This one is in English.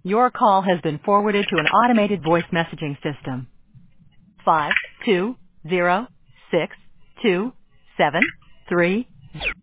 Your call has been forwarded to an automated voice messaging system. 5206273